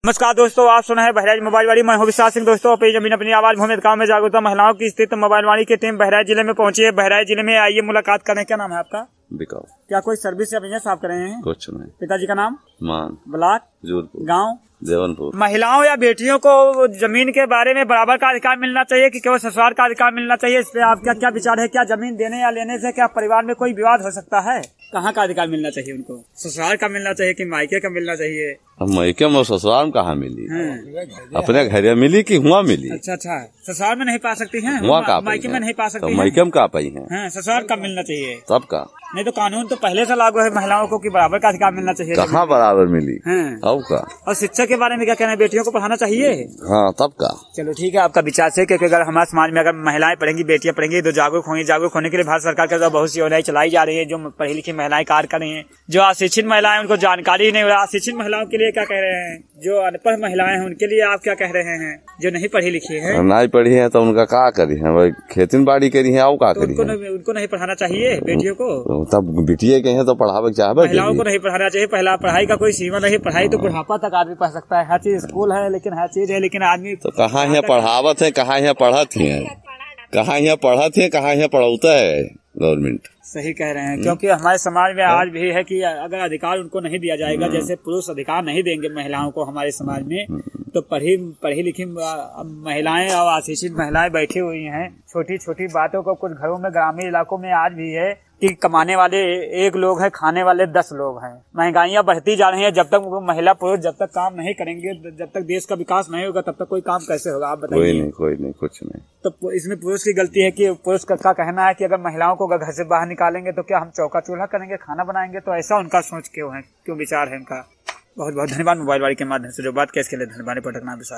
नमस्कार दोस्तों, आप सुना है बहराइच मोबाइल वाली। मैं हूं विशाल सिंह। दोस्तों अपनी जमीन अपनी आवाज भूमि गांव में जागरूकता महिलाओं की स्थित मोबाइल वाली की टीम बहराइच जिले में पहुंची है। बहराइच जिले में आइए मुलाकात करें। क्या नाम है आपका? बिकाऊ। क्या कोई सर्विस या बिजनेस आप कर रहे हैं? कुछ नहीं। पिताजी का नाम? मान। ब्लॉक? जोधपुर। गाँव? देवनपुर। महिलाओं या बेटियों को जमीन के बारे में बराबर का अधिकार मिलना चाहिए कि केवल ससुराल का अधिकार मिलना चाहिए? इस पे आपका क्या विचार है? क्या जमीन देने या लेने से क्या परिवार में कोई विवाद हो सकता है? कहाँ का अधिकार मिलना चाहिए उनको? ससुराल का मिलना चाहिए कि मायके का मिलना चाहिए? अब मायके में ससुराल में कहाँ मिली? अपने घर मिली कि हुआ मिली? अच्छा, ससुराल में नहीं पा सकती हैं? मायके में नहीं पा सकती हैं? मायके में कहाँ पाई है? ससुराल का मिलना चाहिए तब का नहीं तो कानून तो पहले से लागू है महिलाओं को कि बराबर का अधिकार मिलना चाहिए। कहाँ बराबर मिली? अब का। और शिक्षा के बारे में क्या कहना है? बेटियों को पढ़ाना चाहिए? हाँ, तब का। चलो ठीक है, आपका विचार से क्योंकि अगर हमारे समाज में अगर महिलाएं पढ़ेंगी, बेटियां पढ़ेंगी तो जागरूक होंगी। जागरूक होने के लिए भारत सरकार की बहुत सी योजनाएं चलाई जा रही है। जो पढ़ी लिखी महिलाएं कार्य कर रही है, जो अशिक्षित महिलाएं उनको जानकारी नहीं हो रहा। अशिक्षित महिलाओं के लिए क्या कह रहे हैं? जो अनपढ़ महिलाएं हैं उनके लिए आप क्या कह रहे हैं? जो नहीं पढ़ी लिखी है, नहीं पढ़ी है तो उनका क्या करी है? भाई खेती बाड़ी करी है, और क्या करी है? उनको नहीं पढ़ाना चाहिए बेटियों को? तब बेटिए के हैं तो पढ़ावे चाहे। महिलाओं को नहीं पढ़ाना चाहिए। पहला पढ़ाई का कोई सीमा नहीं। पढ़ाई तो बुढ़ापा तक आदमी पढ़ सकता है। हर चीज स्कूल है, लेकिन हर चीज है, लेकिन आदमी तो कहाँ यहाँ पढ़ावत है, कहाँ यहाँ पढ़त है, कहाँ यहाँ पढ़त है, कहाँ यहाँ पढ़ौता है गवर्नमेंट। सही कह रहे हैं, क्योंकि हमारे समाज में आज भी है कि अगर अधिकार उनको नहीं दिया जाएगा, जैसे पुरुष अधिकार नहीं देंगे महिलाओं को हमारे समाज में, तो पढ़ी लिखी महिलाएं और अशिक्षित महिलाएं बैठी हुई हैं। छोटी छोटी बातों को कुछ घरों में, ग्रामीण इलाकों में आज भी है कि कमाने वाले 1 लोग हैं, खाने वाले 10 लोग हैं। महंगाइयां बढ़ती जा रही हैं। जब तक महिला पुरुष जब तक काम नहीं करेंगे, जब तक देश का विकास नहीं होगा, तब तक कोई काम कैसे होगा? आप बताइए। कोई नहीं, कुछ नहीं। तो इसमें पुरुष की गलती है कि पुरुष का कहना है कि अगर महिलाओं को घर से बाहर निकालेंगे तो क्या हम चौका चूल्हा करेंगे, खाना बनाएंगे? तो ऐसा उनका सोच क्यों है, क्यों विचार है उनका? बहुत बहुत धन्यवाद मोबाइल वाली के माध्यम से जो बात किया इसके लिए। धन्यवाद। पटकना विशाल।